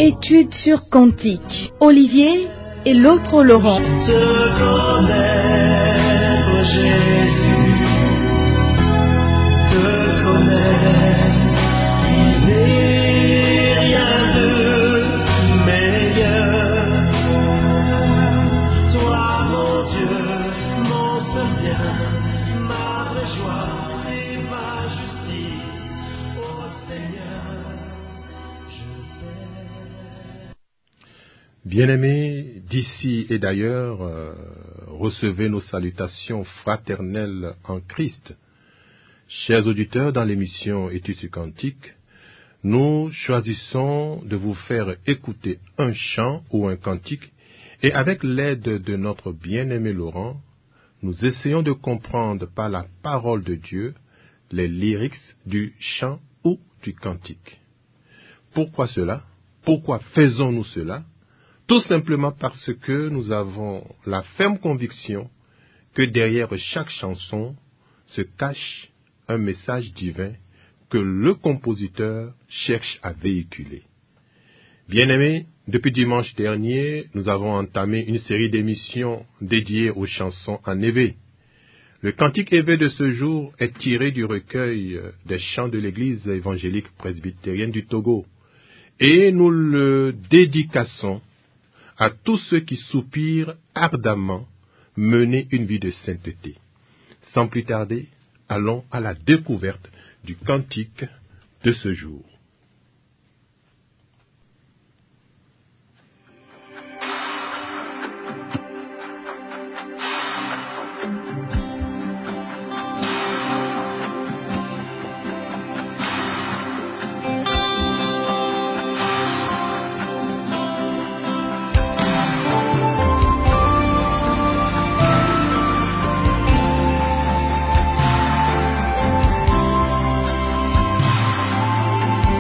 Étude sur Cantique. Olivier et l'autre Laurent. Te connaître, Jésus, te connaître, il n'est rien de meilleur. Toi, mon Dieu, mon seul bien, ma vraie joie et ma justice, ô Seigneur, je t'aime. Bien-aimés d'ici et d'ailleurs, recevez nos salutations fraternelles en Christ. Chers auditeurs, dans l'émission Études sur Cantique, nous choisissons de vous faire écouter un chant ou un cantique et avec l'aide de notre bien-aimé Laurent, nous essayons de comprendre par la parole de Dieu les lyrics du chant ou du cantique. Pourquoi cela? Pourquoi faisons-nous cela? Tout simplement parce que nous avons la ferme conviction que derrière chaque chanson se cache un message divin que le compositeur cherche à véhiculer. Bien-aimés, depuis dimanche dernier, nous avons entamé une série d'émissions dédiées aux chansons en éveil. Le cantique éveil de ce jour est tiré du recueil des chants de l'Église évangélique presbytérienne du Togo et nous le dédicassons à tous ceux qui soupirent ardemment mener une vie de sainteté. Sans plus tarder, allons à la découverte du cantique de ce jour. Te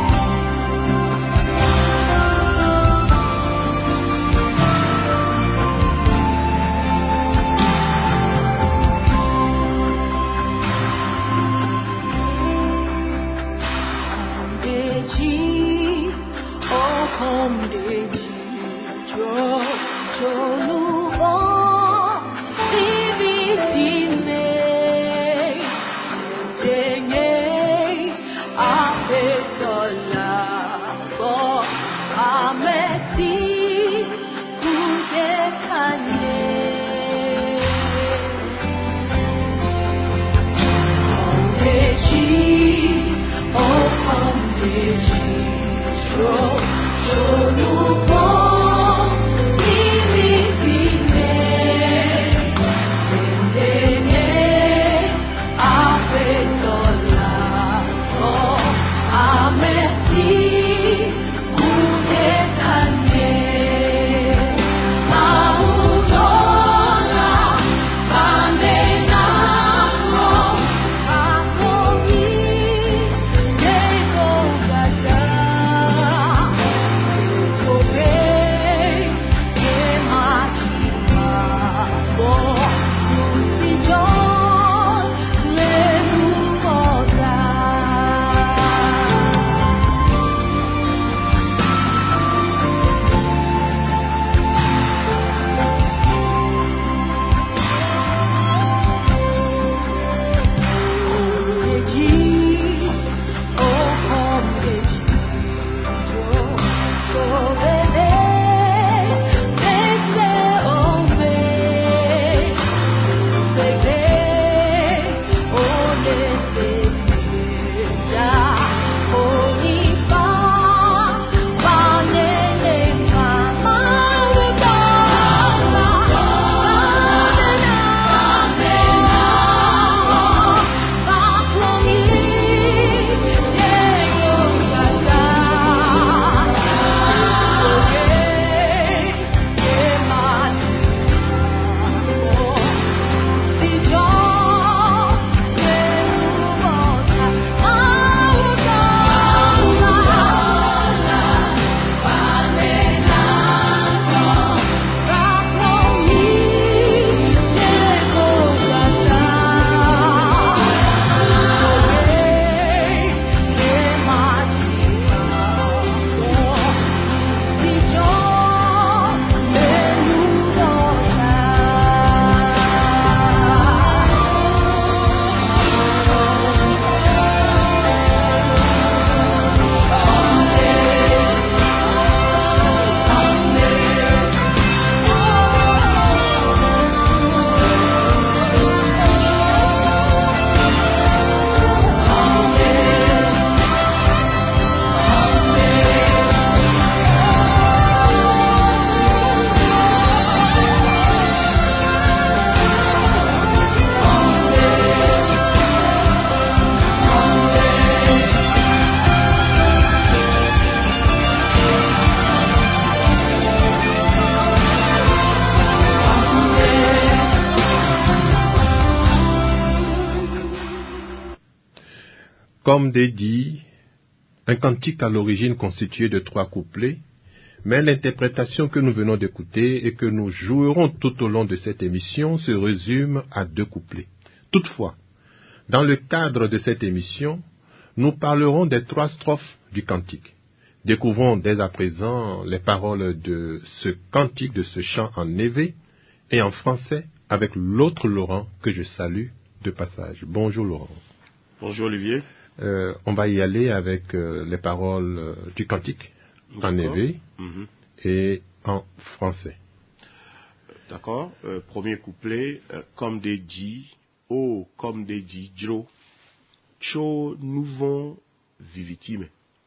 Comme dit, un cantique à l'origine constitué de 3 couplets, mais l'interprétation que nous venons d'écouter et que nous jouerons tout au long de cette émission se résume à 2 couplets. Toutefois, dans le cadre de cette émission, nous parlerons des 3 strophes du cantique. Découvrons dès à présent les paroles de ce cantique, de ce chant en névé et en français avec l'autre Laurent que je salue de passage. Bonjour Laurent. Bonjour Olivier. On va y aller avec les paroles du cantique en névé et en français. D'accord. Premier couplet, comme des dits, oh, comme des dits, Dro, cho nouveau vivitime.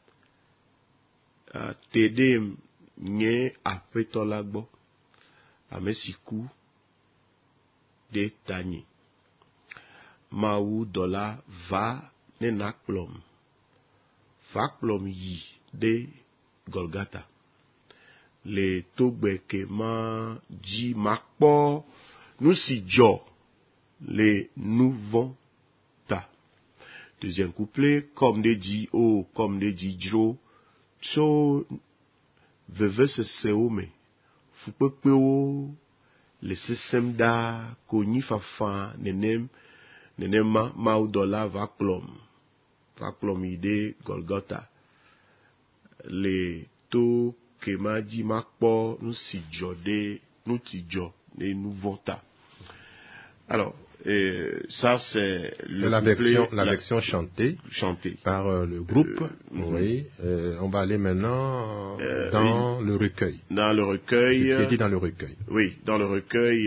Tedem nye apetolagbo, amesiku de tani. Maou dola va nenaklom. Faklom yi de Golgata. Le togbeke ma ji makpo, nous si jo, les nouveaux ta. Deuxième couplet, comme des dit oh, comme des dit Dro, cho veve se seome, fupepeo, le sesem da, koni fafa, nenema, maudola vaklom ide Golgota. Le to kema di makpo, nous si jo de, nous ti jo, les nouveaux ta. Alors, ça c'est la version chantée par le groupe. Oui. On va aller maintenant dans le recueil. Dans le recueil. Ce qui est dit dans le recueil. Oui, dans le recueil,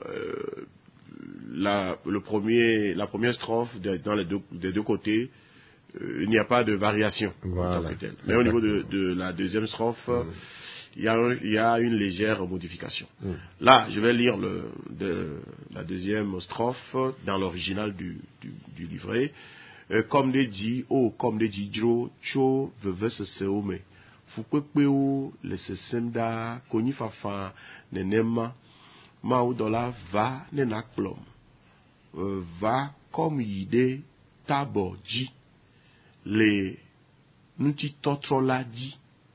la première strophe dans les deux côtés, il n'y a pas de variation. Voilà. Mais au niveau de la deuxième strophe, il y a une légère modification. Là, je vais lire la deuxième strophe dans l'original du livret. Comme des dit, oh, comme des dit, Dro, cho, veve se seome. Fukpekpeo, le se senda, koni fafa, nenema, maudola va nenaklom. Va comme yide taborji. Le nuti totrola di.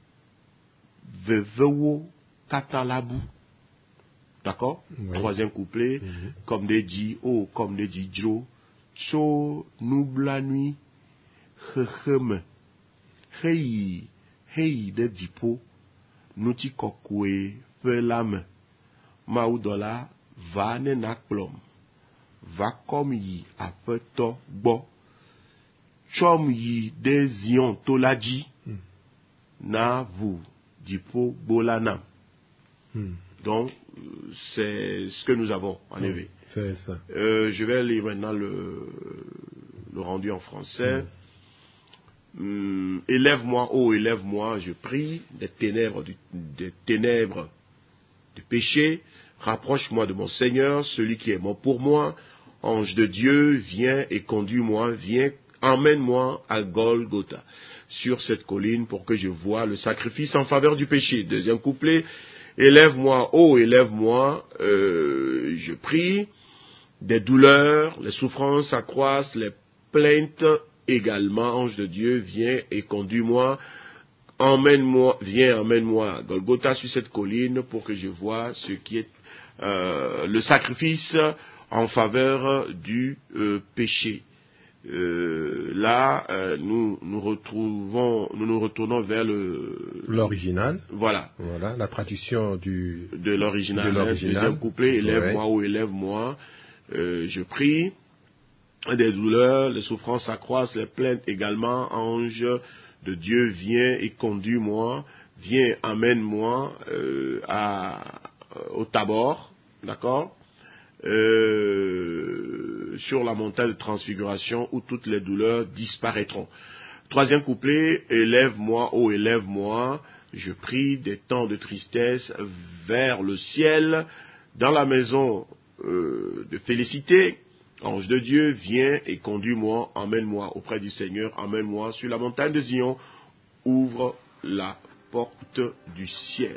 Vevewo katalabu. D'accord? Oui. Troisième couplet, comme des dit, oh, comme des dit, Dro, cho noubla nuit, hecheme, hei de dipo, nuti kokwe, pelame, maudola, va nenaklom, va comme yi apeto bo, chom yi de zion tolaji, na vous, dipo bolanam. Donc, c'est ce que nous avons en effet. C'est ça. Je vais lire maintenant le rendu en français. Élève-moi, oh élève-moi, je prie, des ténèbres du péché. Rapproche-moi de mon Seigneur, celui qui est mort pour moi. Ange de Dieu, viens et conduis-moi, viens, emmène-moi à Golgotha, sur cette colline, pour que je voie le sacrifice en faveur du péché. Deuxième couplet. Élève-moi, oh élève-moi, je prie, des douleurs, les souffrances s'accroissent, les plaintes également, ange de Dieu, viens et conduis-moi, emmène-moi à Golgotha sur cette colline pour que je voie ce qui est le sacrifice en faveur du péché. Là, nous nous retournons vers l'original. Voilà, la traduction de l'original. Deuxième couplet, élève-moi, oh élève-moi, je prie, des douleurs, les souffrances s'accroissent, les plaintes également, ange de Dieu, viens et conduis-moi, viens, emmène-moi au Tabor, d'accord, sur la montagne de transfiguration où toutes les douleurs disparaîtront. Troisième couplet, élève-moi, oh élève-moi, je prie des temps de tristesse vers le ciel, dans la maison de félicité, ange de Dieu, viens et conduis-moi, emmène-moi auprès du Seigneur, emmène-moi sur la montagne de Zion, ouvre la porte du ciel.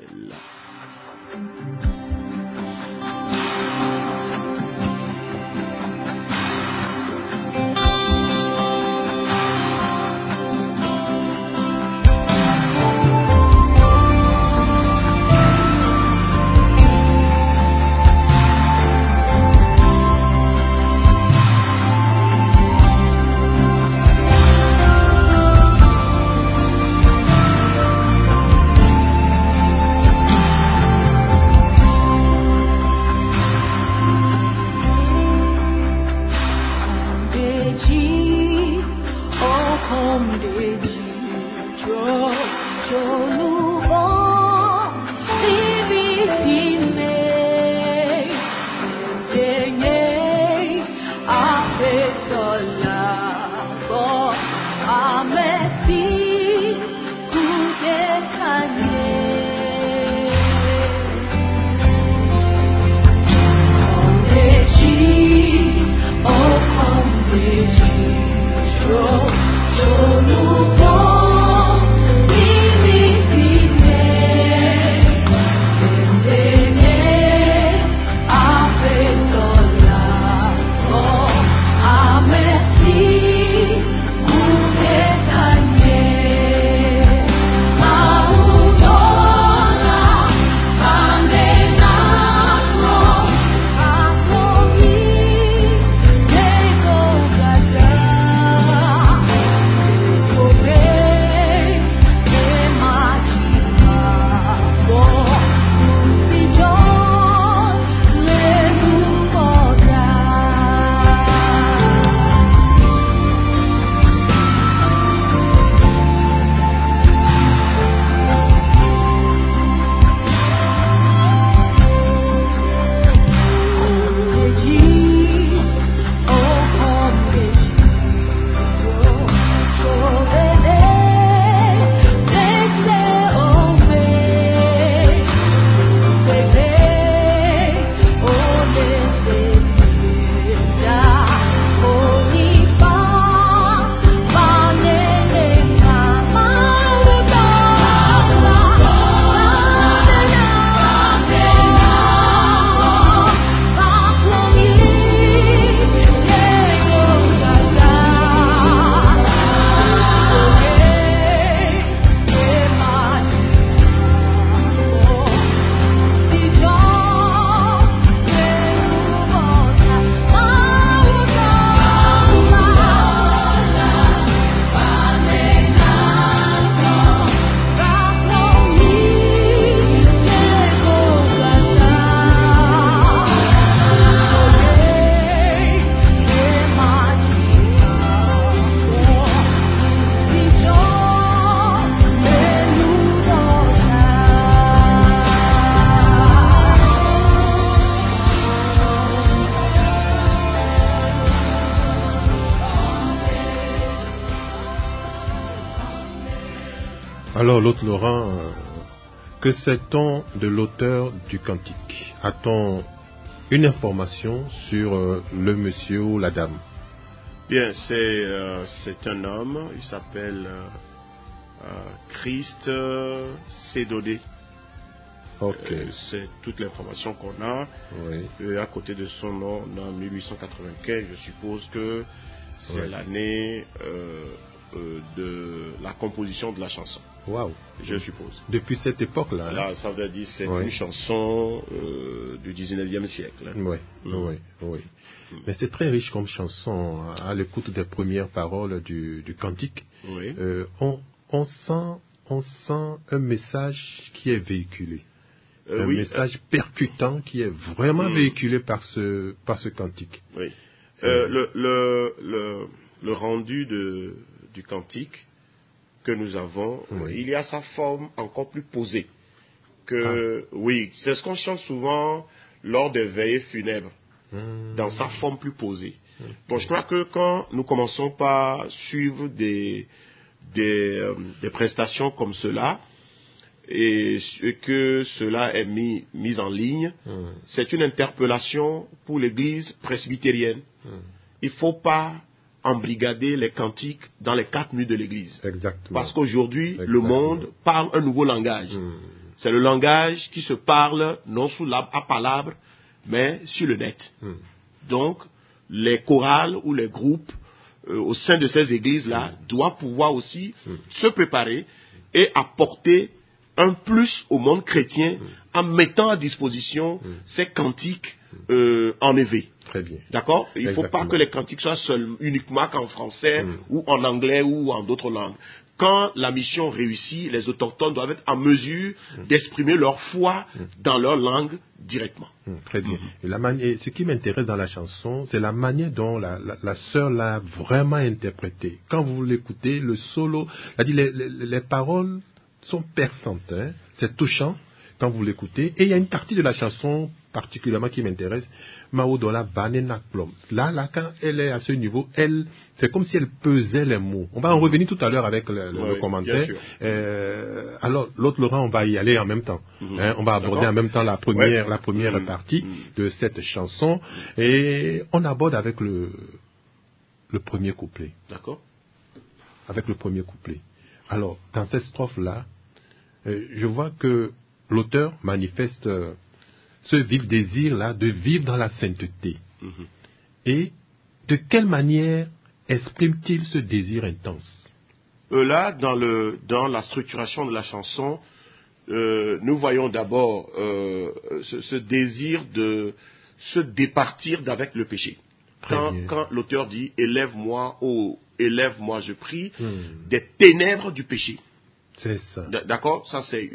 Alors, l'autre Laurent, que sait-on de l'auteur du cantique? A-t-on une information sur le monsieur ou la dame? Bien, c'est un homme, il s'appelle Christ Cédodé. Ok. C'est toute l'information qu'on a. Oui. À côté de son nom, on a 1895. Je suppose que c'est Oui. l'année de la composition de la chanson. Waouh. Je suppose. Depuis cette époque-là. Là, ça veut dire que c'est Oui. une chanson du 19e siècle. Oui, oui. Mais c'est très riche comme chanson. À l'écoute des premières paroles du cantique, Oui. on sent un message qui est véhiculé. Un Oui, message percutant qui est vraiment véhiculé par ce cantique. Oui. Le rendu du cantique que nous avons, Oui. il y a sa forme encore plus posée. Oui, c'est ce qu'on chante souvent lors des veillées funèbres, dans sa forme plus posée. Bon, je crois que quand nous commençons par suivre des prestations comme cela, et que cela est mis en ligne, c'est une interpellation pour l'Église presbytérienne. Il ne faut pas embrigader les cantiques dans les 4 murs de l'Église. Exactement. Parce qu'aujourd'hui, le monde parle un nouveau langage. C'est le langage qui se parle non sous à palabre, mais sur le net. Donc, les chorales ou les groupes au sein de ces églises-là doivent pouvoir aussi se préparer et apporter un plus au monde chrétien en mettant à disposition ces cantiques enlevés. Très bien. D'accord? Il ne faut pas que les cantiques soient uniquement qu'en français ou en anglais ou en d'autres langues. Quand la mission réussit, les autochtones doivent être en mesure d'exprimer leur foi dans leur langue directement. Très bien. Et ce qui m'intéresse dans la chanson, c'est la manière dont la sœur l'a vraiment interprétée. Quand vous l'écoutez, le solo, les paroles sont perçantes, hein? C'est touchant quand vous l'écoutez. Et il y a une partie de la chanson particulièrement qui m'intéresse, Maodola Banena Plom. Là, quand elle est à ce niveau, c'est comme si elle pesait les mots. On va en revenir tout à l'heure avec le commentaire. Alors, l'autre Laurent, on va y aller en même temps. Hein? On va aborder en même temps la première partie de cette chanson. Et on aborde avec le premier couplet. D'accord. Avec le premier couplet. Alors, dans cette strophe-là, je vois que l'auteur manifeste ce vif désir-là de vivre dans la sainteté. Et de quelle manière exprime-t-il ce désir intense? Là, dans la structuration de la chanson, nous voyons d'abord ce désir de se départir d'avec le péché. Quand l'auteur dit « Élève-moi, oh, élève-moi, je prie, des ténèbres du péché ». C'est ça. D'accord? Ça, c'est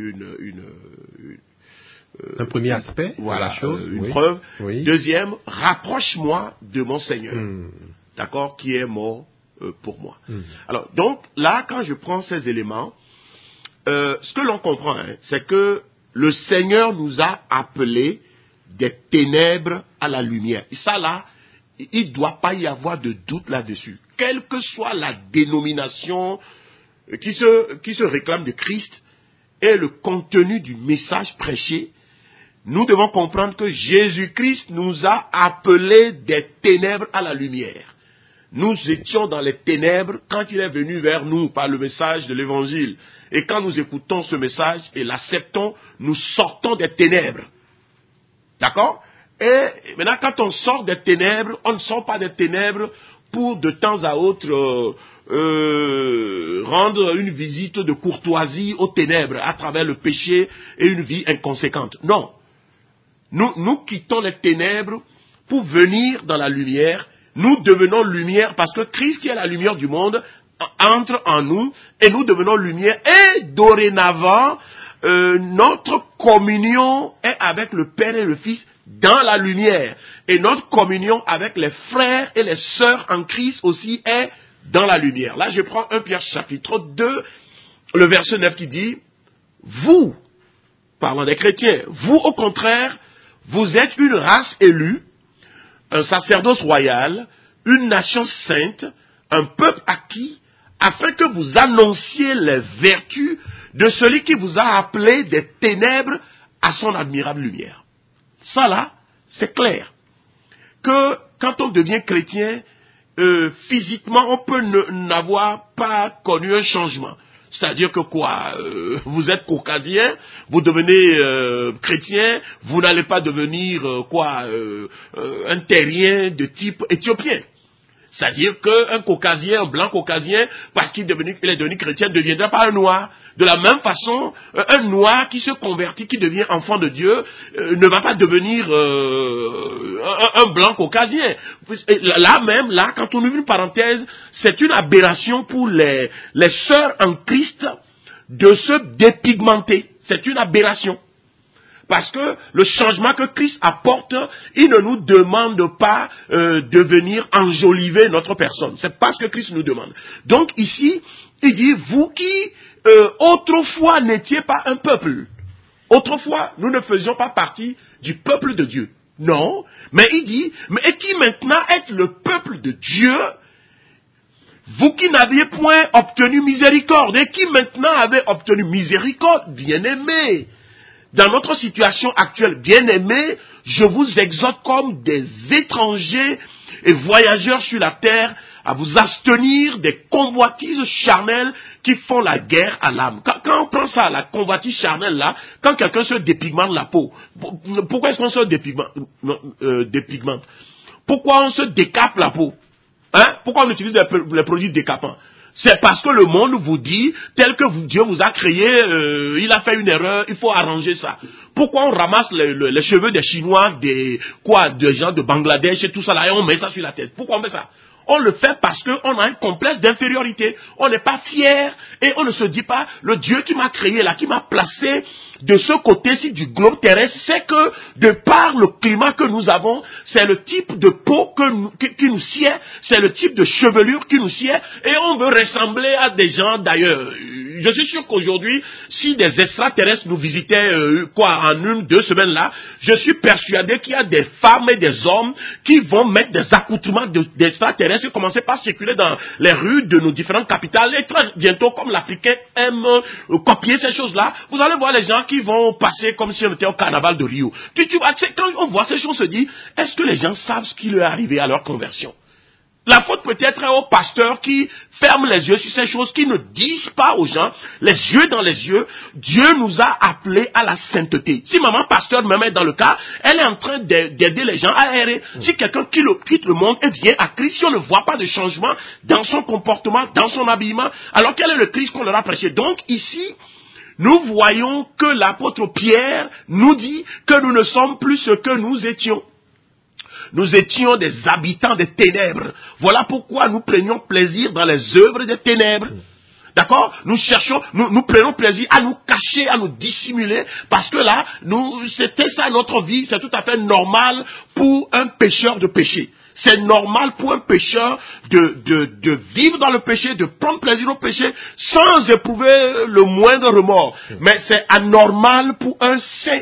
un premier aspect de la chose. Une preuve. Oui. Deuxième, rapproche-moi de mon Seigneur. D'accord? Qui est mort pour moi. Alors, donc, là, quand je prends ces éléments, ce que l'on comprend, c'est que le Seigneur nous a appelés des ténèbres à la lumière. Et ça, là, il ne doit pas y avoir de doute là-dessus. Quelle que soit la dénomination qui se réclame de Christ et le contenu du message prêché, nous devons comprendre que Jésus-Christ nous a appelés des ténèbres à la lumière. Nous étions dans les ténèbres quand il est venu vers nous par le message de l'Évangile. Et quand nous écoutons ce message et l'acceptons, nous sortons des ténèbres. D'accord? Et maintenant, quand on sort des ténèbres, on ne sort pas des ténèbres pour de temps à autre rendre une visite de courtoisie aux ténèbres à travers le péché et une vie inconséquente. Non. Nous quittons les ténèbres pour venir dans la lumière. Nous devenons lumière parce que Christ, qui est la lumière du monde, entre en nous et nous devenons lumière. Et dorénavant, notre communion est avec le Père et le Fils dans la lumière. Et notre communion avec les frères et les sœurs en Christ aussi est dans la lumière. Là, je prends 1 Pierre chapitre 2, le verset 9 qui dit, vous, parlant des chrétiens, vous au contraire, vous êtes une race élue, un sacerdoce royal, une nation sainte, un peuple acquis, afin que vous annonciez les vertus de celui qui vous a appelé des ténèbres à son admirable lumière. Ça là, c'est clair. Que quand on devient chrétien, physiquement, on peut n'avoir pas connu un changement. C'est-à-dire que quoi, vous êtes caucasien, vous devenez chrétien, vous n'allez pas devenir un terrien de type éthiopien. C'est-à-dire qu'un caucasien, un blanc caucasien, parce qu'il est devenu chrétien, ne deviendra pas un noir. De la même façon, un noir qui se convertit, qui devient enfant de Dieu, ne va pas devenir un blanc caucasien. Là, quand on ouvre une parenthèse, c'est une aberration pour les sœurs en Christ de se dépigmenter. C'est une aberration. Parce que le changement que Christ apporte, il ne nous demande pas de venir enjoliver notre personne. C'est pas ce que Christ nous demande. Donc ici, il dit, vous qui autrefois n'étiez pas un peuple. Autrefois, nous ne faisions pas partie du peuple de Dieu. Non, mais il dit, mais qui maintenant êtes le peuple de Dieu, vous qui n'aviez point obtenu miséricorde, et qui maintenant avez obtenu miséricorde, bien-aimés. Dans notre situation actuelle, bien-aimés, je vous exhorte comme des étrangers et voyageurs sur la terre à vous abstenir des convoitises charnelles qui font la guerre à l'âme. Quand on prend ça, la convoitise charnelle là, quand quelqu'un se dépigmente la peau, pourquoi est-ce qu'on se dépigmente? Pourquoi on se décape la peau? Pourquoi on utilise les produits décapants? C'est parce que le monde vous dit, tel que Dieu vous a créé, il a fait une erreur, il faut arranger ça. Pourquoi on ramasse les cheveux des Chinois, des gens de Bangladesh et tout ça là, et on met ça sur la tête? Pourquoi on fait ça? On le fait parce qu'on a un complexe d'infériorité. On n'est pas fier et on ne se dit pas, le Dieu qui m'a créé là, qui m'a placé de ce côté-ci du globe terrestre, c'est que de par le climat que nous avons, c'est le type de peau qui nous sied, c'est le type de chevelure qui nous sied, et on veut ressembler à des gens d'ailleurs. Je suis sûr qu'aujourd'hui, si des extraterrestres nous visitaient en 1-2 semaines là, je suis persuadé qu'il y a des femmes et des hommes qui vont mettre des accoutrements d'extraterrestres et commencer par circuler dans les rues de nos différentes capitales. Et très bientôt, comme l'Africain aime copier ces choses-là, vous allez voir les gens qui vont passer comme si on était au carnaval de Rio. Quand on voit ces choses, on se dit, est-ce que les gens savent ce qui leur est arrivé à leur conversion? La faute peut-être est aux pasteurs qui ferment les yeux sur ces choses, qui ne disent pas aux gens, les yeux dans les yeux, Dieu nous a appelés à la sainteté. Si maman pasteur me met dans le cas, elle est en train d'aider les gens à errer. Si quelqu'un quitte le monde et vient à Christ, si on ne voit pas de changement dans son comportement, dans son habillement, alors quel est le Christ qu'on leur a prêché? Donc ici, nous voyons que l'apôtre Pierre nous dit que nous ne sommes plus ce que nous étions. Nous étions des habitants des ténèbres. Voilà pourquoi nous prenions plaisir dans les œuvres des ténèbres. D'accord? Nous prenons plaisir à nous cacher, à nous dissimuler, parce que là, c'était ça notre vie, c'est tout à fait normal pour un pécheur de pécher. C'est normal pour un pécheur de vivre dans le péché, de prendre plaisir au péché, sans éprouver le moindre remords. Mais c'est anormal pour un saint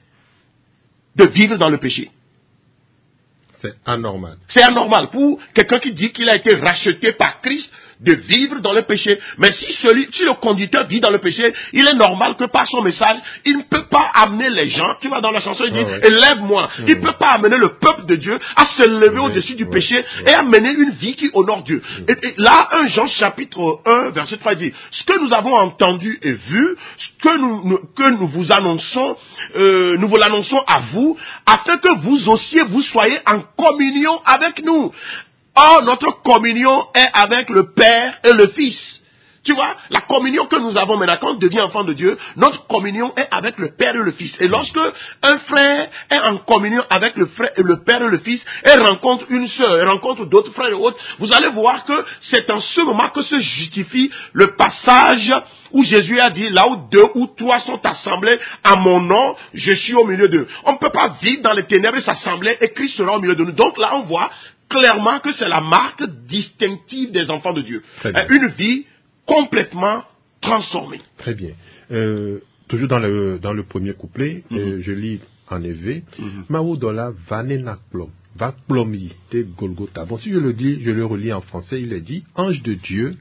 de vivre dans le péché. C'est anormal. C'est anormal pour quelqu'un qui dit qu'il a été racheté par Christ de vivre dans le péché. Mais si le conducteur vit dans le péché, il est normal que par son message, il ne peut pas amener les gens, tu vois dans la chanson, il dit, élève-moi. Il ne peut pas amener le peuple de Dieu à se lever au-dessus du péché et à mener une vie qui honore Dieu. Et là, 1 Jean chapitre 1, verset 3 dit, ce que nous avons entendu et vu, ce que nous vous annonçons, nous vous l'annonçons à vous, afin que vous aussi, vous soyez en communion avec nous. Or, notre communion est avec le Père et le Fils. Tu vois, la communion que nous avons maintenant, quand on devient enfant de Dieu, notre communion est avec le Père et le Fils. Et lorsque un frère est en communion avec le Père et le Fils, et rencontre une sœur, et rencontre d'autres frères et autres, vous allez voir que c'est en ce moment que se justifie le passage où Jésus a dit, là où 2 ou 3 sont assemblés à mon nom, je suis au milieu d'eux. On ne peut pas vivre dans les ténèbres et s'assembler, et Christ sera au milieu de nous. Donc là, on voit clairement que c'est la marque distinctive des enfants de Dieu. Une vie complètement transformée. Très bien. Toujours dans le premier couplet, je lis en éveil, Maoudola vanena plom, va plomi de Golgotha. Bon, si je le dis, je le relis en français, il est dit, ange de Dieu,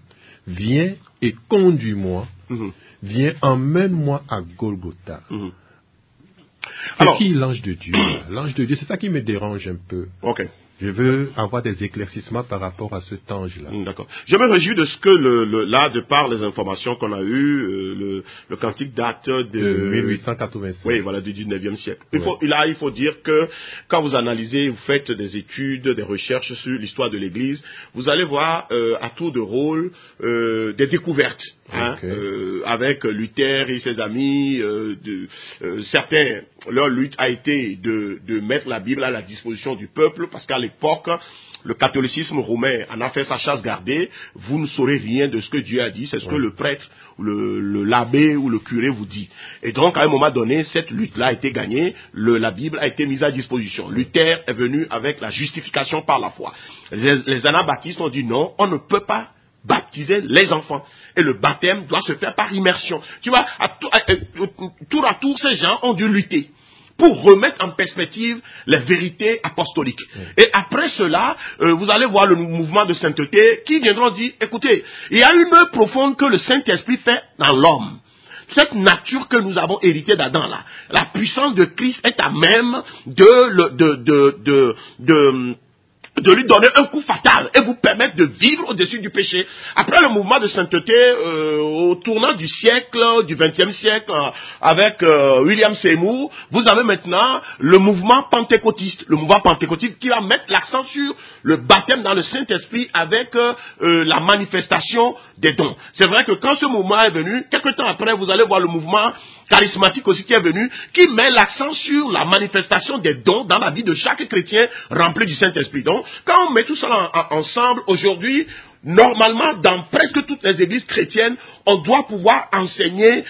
viens et conduis-moi, Mhm. viens, emmène-moi à Golgotha. Mhm. C'est Alors- qui l'ange de Dieu? L'ange de Dieu, c'est ça qui me dérange un peu. Ok. Je veux avoir des éclaircissements par rapport à cet ange-là. D'accord. Je me réjouis de ce que là, de par les informations qu'on a eues, le cantique date de De 1885. Oui, voilà, du 19e siècle. Ouais. Il faut dire que quand vous analysez, vous faites des études, des recherches sur l'histoire de l'Église, vous allez voir à tour de rôle des découvertes. Hein, Ok. avec Luther et ses amis, certains, leur lutte a été de mettre la Bible à la disposition du peuple, parce qu'à l'époque, le catholicisme romain en a fait sa chasse gardée. Vous ne saurez rien de ce que Dieu a dit, c'est ce que le prêtre, l'abbé ou le curé vous dit. Et donc, à un moment donné, cette lutte-là a été gagnée, la Bible a été mise à disposition. Luther est venu avec la justification par la foi. Les anabaptistes ont dit non, on ne peut pas baptiser les enfants. Et le baptême doit se faire par immersion. Tu vois, tour à tour, ces gens ont dû lutter pour remettre en perspective les vérités apostoliques. Et après cela, vous allez voir le mouvement de sainteté qui viendront dire, écoutez, il y a une œuvre profonde que le Saint-Esprit fait dans l'homme. Cette nature que nous avons héritée d'Adam là, la puissance de Christ est à même de lui donner un coup fatal et vous permettre de vivre au-dessus du péché. Après le mouvement de sainteté, au tournant du siècle, du XXe siècle, avec William Seymour, vous avez maintenant le mouvement pentecôtiste. Le mouvement pentecôtiste qui va mettre l'accent sur le baptême dans le Saint-Esprit avec la manifestation des dons. C'est vrai que quand ce mouvement est venu, quelques temps après, vous allez voir le mouvement charismatique aussi qui est venu, qui met l'accent sur la manifestation des dons dans la vie de chaque chrétien rempli du Saint-Esprit. Donc, quand on met tout ça ensemble, aujourd'hui, normalement, dans presque toutes les églises chrétiennes, on doit pouvoir enseigner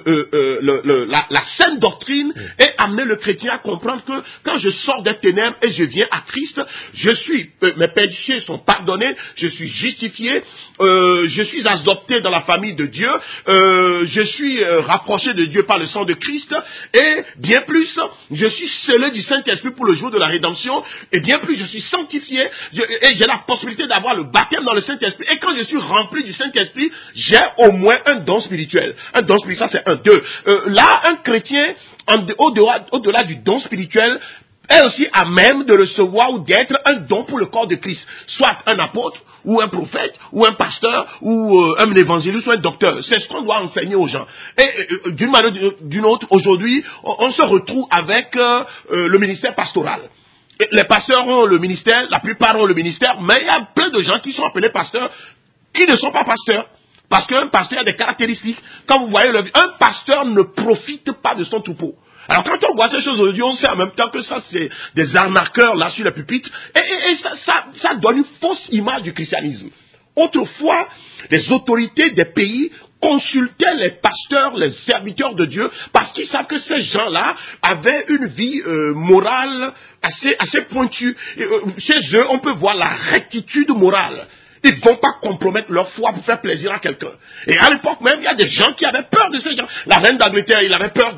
la saine doctrine et amener le chrétien à comprendre que quand je sors des ténèbres et je viens à Christ, mes péchés sont pardonnés, je suis justifié, je suis adopté dans la famille de Dieu, je suis rapproché de Dieu par le sang de Christ, et bien plus, je suis scellé du Saint-Esprit pour le jour de la rédemption, et bien plus, je suis sanctifié, et j'ai la possibilité d'avoir le baptême dans le Saint-Esprit. Et quand je suis rempli du Saint-Esprit, j'ai au moins un don spirituel. Un don spirituel, ça c'est un, deux. Là, un chrétien, au-delà du don spirituel, est aussi à même de recevoir ou d'être un don pour le corps de Christ. Soit un apôtre, ou un prophète, ou un pasteur, ou un évangéliste, ou un docteur. C'est ce qu'on doit enseigner aux gens. Et d'une manière ou d'une autre, aujourd'hui, on se retrouve avec le ministère pastoral. Les pasteurs ont le ministère, la plupart ont le ministère, mais il y a plein de gens qui sont appelés pasteurs, qui ne sont pas pasteurs. Parce qu'un pasteur a des caractéristiques. Quand vous voyez un pasteur ne profite pas de son troupeau. Alors quand on voit ces choses aujourd'hui, on sait en même temps que ça c'est des arnaqueurs là sur les pupitres, et ça donne une fausse image du christianisme. Autrefois, les autorités des pays consultaient les pasteurs, les serviteurs de Dieu, parce qu'ils savent que ces gens-là avaient une vie morale assez pointue. Chez eux, on peut voir la rectitude morale. Ils ne vont pas compromettre leur foi pour faire plaisir à quelqu'un. Et à l'époque même, il y a des gens qui avaient peur de ces gens. La reine d'Angleterre, il avait peur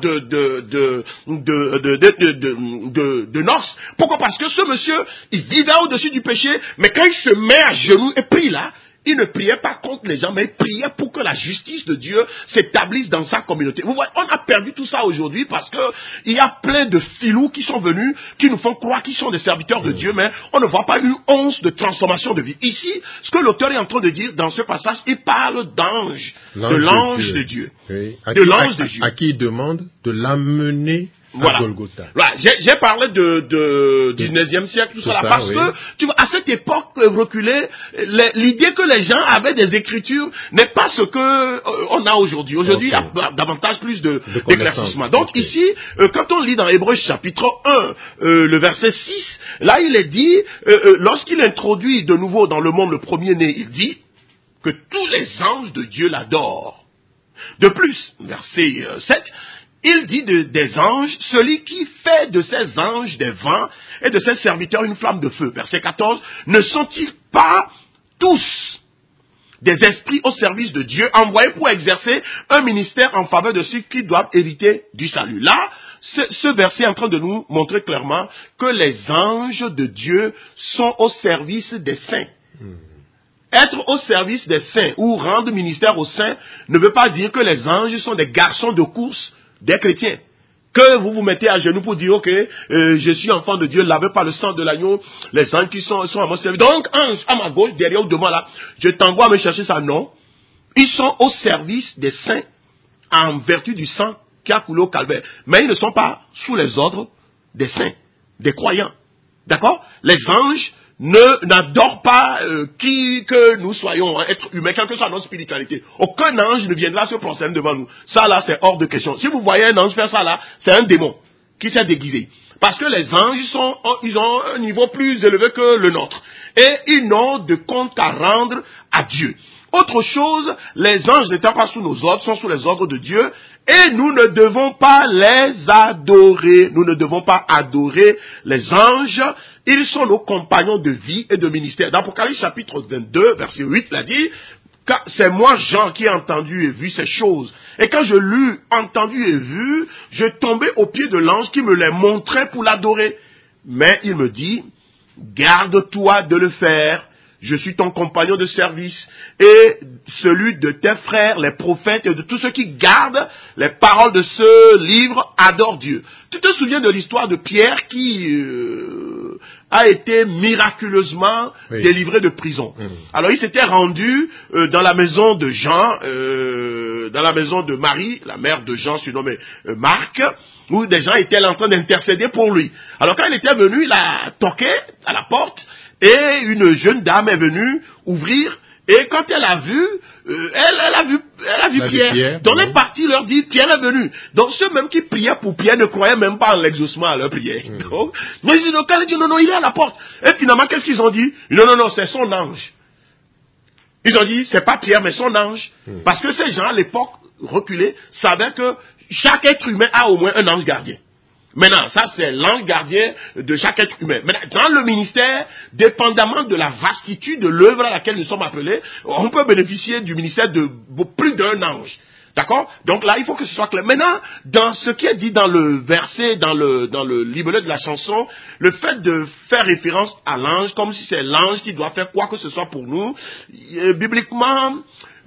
de Norse. Pourquoi? Parce que ce monsieur, il vivait au-dessus du péché, mais quand il se met à genoux et prie là, il ne priait pas contre les gens, mais il priait pour que la justice de Dieu s'établisse dans sa communauté. Vous voyez, on a perdu tout ça aujourd'hui parce que il y a plein de filous qui sont venus, qui nous font croire qu'ils sont des serviteurs de Dieu, mais on ne voit pas une once de transformation de vie. Ici, ce que l'auteur est en train de dire dans ce passage, il parle d'ange, de l'ange de Dieu. Oui. De l'ange de Dieu. À qui il demande de l'amener à Golgotha. Voilà. J'ai parlé du 19e siècle, tout ça, parce que, tu vois, à cette époque reculée, l'idée que les gens avaient des écritures n'est pas ce que on a aujourd'hui. Aujourd'hui, il y a davantage plus d'éclaircissement. Donc ici, quand on lit dans Hébreux chapitre 1, le verset 6, là il est dit, lorsqu'il introduit de nouveau dans le monde le premier-né, il dit que tous les anges de Dieu l'adorent. De plus, verset 7, il dit des anges, celui qui fait de ces anges des vents et de ses serviteurs une flamme de feu. Verset 14, ne sont-ils pas tous des esprits au service de Dieu, envoyés pour exercer un ministère en faveur de ceux qui doivent hériter du salut? Là, ce verset est en train de nous montrer clairement que les anges de Dieu sont au service des saints. être au service des saints ou rendre ministère aux saints ne veut pas dire que les anges sont des garçons de course des chrétiens. Que vous vous mettez à genoux pour dire, ok, je suis enfant de Dieu, lavé par le sang de l'agneau, les anges qui sont à mon service. Donc, ange à ma gauche, derrière ou devant là, je t'envoie à me chercher ça. Non. Ils sont au service des saints en vertu du sang qui a coulé au calvaire. Mais ils ne sont pas sous les ordres des saints, des croyants. D'accord? Les anges n'adorent pas que nous soyons êtres humains, quelle que soit notre spiritualité. Aucun ange ne viendra se prosterner devant nous. Ça là, c'est hors de question. Si vous voyez un ange faire ça là, c'est un démon qui s'est déguisé. Parce que les anges ils ont un niveau plus élevé que le nôtre. Et ils n'ont de compte qu'à rendre à Dieu. Autre chose, les anges n'étant pas sous nos ordres, sont sous les ordres de Dieu, et nous ne devons pas les adorer. Nous ne devons pas adorer les anges. Ils sont nos compagnons de vie et de ministère. Dans Apocalypse chapitre 22, verset 8, il a dit, c'est moi, Jean, qui ai entendu et vu ces choses. Et quand je l'eus entendu et vu, je tombais aux pieds de l'ange qui me les montrait pour l'adorer. Mais il me dit, garde-toi de le faire. Je suis ton compagnon de service et celui de tes frères, les prophètes et de tous ceux qui gardent les paroles de ce livre adorent Dieu. Tu te souviens de l'histoire de Pierre qui a été miraculeusement délivré de prison. Alors il s'était rendu dans la maison de Jean, dans la maison de Marie, la mère de Jean surnommée Marc, où des gens étaient en train d'intercéder pour lui. Alors quand il était venu, il a toqué à la porte. Et une jeune dame est venue ouvrir, et quand elle a vu, elle a vu Pierre. Donc elle est partie leur dit, Pierre est venu. Donc ceux même qui priaient pour Pierre ne croyaient même pas en l'exaucement à leur prière. Donc, mais quand elle dit, non, il est à la porte. Et finalement, qu'est-ce qu'ils ont dit? Non, c'est son ange. Ils ont dit, c'est pas Pierre, mais son ange. Parce que ces gens, à l'époque reculée, savaient que chaque être humain a au moins un ange gardien. Maintenant, ça c'est l'ange gardien de chaque être humain. Maintenant, dans le ministère, dépendamment de la vastitude de l'œuvre à laquelle nous sommes appelés, on peut bénéficier du ministère de plus d'un ange. D'accord? Donc là, il faut que ce soit clair. Maintenant, dans ce qui est dit dans le verset, dans le libellé de la chanson, le fait de faire référence à l'ange, comme si c'est l'ange qui doit faire quoi que ce soit pour nous, bibliquement,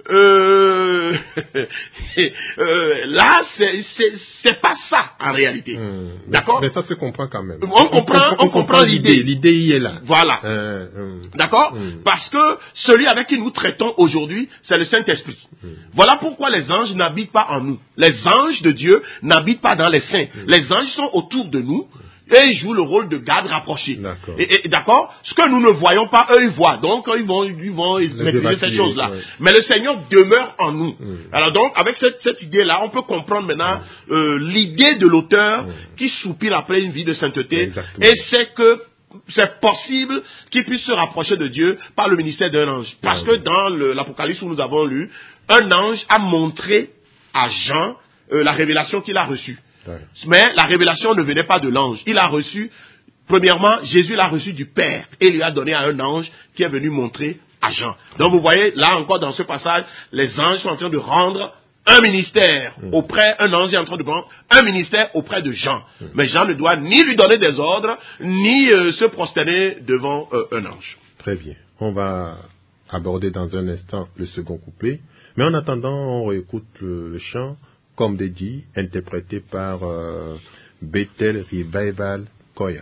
là, c'est pas ça en réalité. D'accord? Mais ça se comprend quand même. On comprend l'idée. L'idée y est là. Voilà. D'accord? Parce que celui avec qui nous traitons aujourd'hui, c'est le Saint-Esprit. Voilà pourquoi les anges n'habitent pas en nous. Les anges de Dieu n'habitent pas dans les saints. Les anges sont autour de nous. Et ils jouent le rôle de garde rapproché. D'accord. D'accord? Ce que nous ne voyons pas, eux ils voient. Donc ils vont maîtriser ces choses-là. Ouais. Mais le Seigneur demeure en nous. Alors donc, avec cette idée-là, on peut comprendre maintenant l'idée de l'auteur qui soupire après une vie de sainteté. Exactement. Et c'est que c'est possible qu'il puisse se rapprocher de Dieu par le ministère d'un ange. Parce que dans l'Apocalypse où nous avons lu, un ange a montré à Jean la révélation qu'il a reçue. Mais la révélation ne venait pas de l'ange. Il a reçu, premièrement, Jésus l'a reçu du Père et lui a donné à un ange qui est venu montrer à Jean. Donc vous voyez, là encore dans ce passage, les anges sont en train de rendre un ministère auprès, un ange est en train de rendre un ministère auprès de Jean. Mais Jean ne doit ni lui donner des ordres, ni se prosterner devant un ange. Très bien. On va aborder dans un instant le second couplet. Mais en attendant, on réécoute le chant comme dit, interprété par Bethel Revival Choir.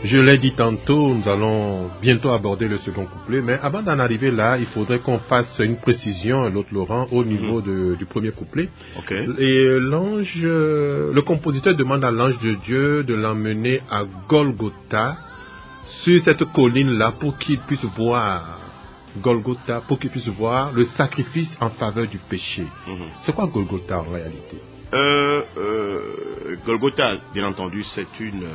Je l'ai dit tantôt, nous allons bientôt aborder le second couplet, mais avant d'en arriver là, il faudrait qu'on fasse une précision, l'autre Laurent, au niveau du premier couplet. Okay. Et le compositeur demande à l'ange de Dieu de l'emmener à Golgotha, sur cette colline-là, pour qu'il puisse voir Golgotha, pour qu'il puisse voir le sacrifice en faveur du péché. C'est quoi Golgotha en réalité? Golgotha, bien entendu, c'est une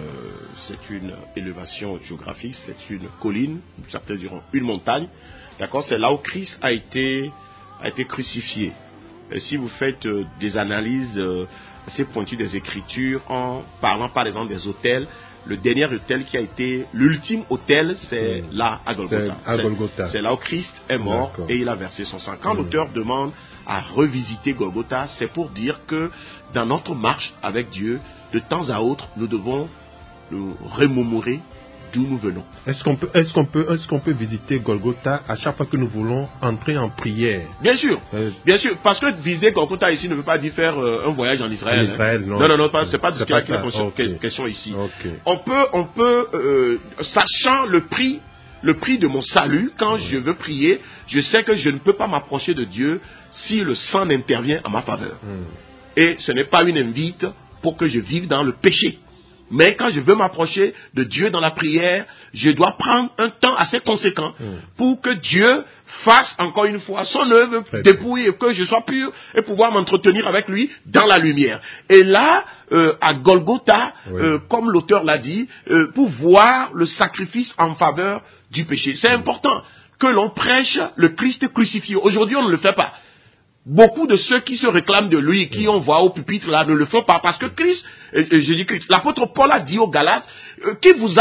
élévation géographique, c'est une colline, certains diront une montagne. D'accord, c'est là où Christ a été crucifié. Et si vous faites des analyses assez pointues des Écritures, en parlant par exemple des autels, le dernier autel qui a été l'ultime autel, c'est là à Golgotha. C'est là où Christ est mort et il a versé son sang. Quand l'auteur demande à revisiter Golgotha, c'est pour dire que dans notre marche avec Dieu, de temps à autre, nous devons nous remémorer d'où nous venons. Est-ce qu'on peut visiter Golgotha à chaque fois que nous voulons entrer en prière? Bien sûr, parce que visiter Golgotha ici ne veut pas dire faire un voyage en Israël. En Israël, non, c'est pas la question ici. Okay. On peut, sachant le prix de mon salut, quand je veux prier, je sais que je ne peux pas m'approcher de Dieu si le sang n'intervient en ma faveur. Et ce n'est pas une invite pour que je vive dans le péché. Mais quand je veux m'approcher de Dieu dans la prière, je dois prendre un temps assez conséquent pour que Dieu fasse encore une fois son œuvre dépouille et que je sois pur et pouvoir m'entretenir avec lui dans la lumière. Et là, à Golgotha, comme l'auteur l'a dit, pour voir le sacrifice en faveur du péché. C'est important que l'on prêche le Christ crucifié. Aujourd'hui, on ne le fait pas. Beaucoup de ceux qui se réclament de lui, qui on voit au pupitre là, ne le font pas parce que Christ, je dis Christ, l'apôtre Paul a dit aux Galates, qui vous